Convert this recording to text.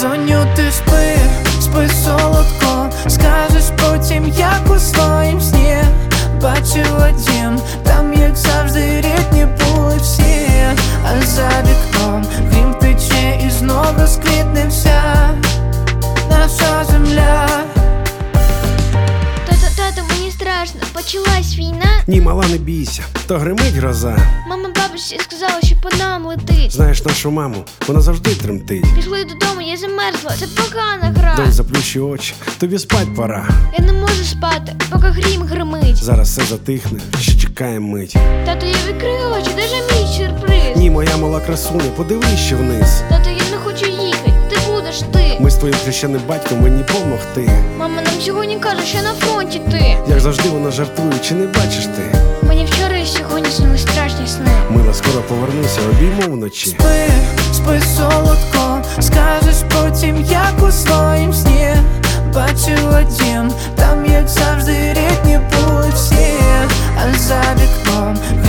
Доню, ти спи, спи солодко, скажеш потім, як у своїм сні. Бачила дім, там як завжди рідні були всі. А за вікном грім тече і знов розквітне вся наша земля. Тато, мені страшно, почалась війна. Ні, мала, не бійся, то гримить гроза. Мама бабусі сказала, що по нам летить. Знаєш нашу маму, вона завжди тремтить. Пішли додому, я замерзла, це погана гра. Донь, заплющи очі, тобі спать пора. Я не можу спати, поки грім гримить. Зараз все затихне, ще чекаємо мить. Тато, я відкрию очі, де ж мій сюрприз? Ні, моя мала красуня, подивись ще вниз. Тато, я не хочу їхати, ти будеш ти. Ми з твоїм хрещеним батьком мені помогти. Мама нам сьогодні каже, що на фронті ти. Як завжди вона жартує, чи не бачиш ти? Мені вчора і сьогодні снили страшні сни. Мила, скоро повернуся, обійму вночі. Спи, спи солодко, скажеш потім, як у своїм сні. Бачила дім, там як завжди рідні були всі. А за вікном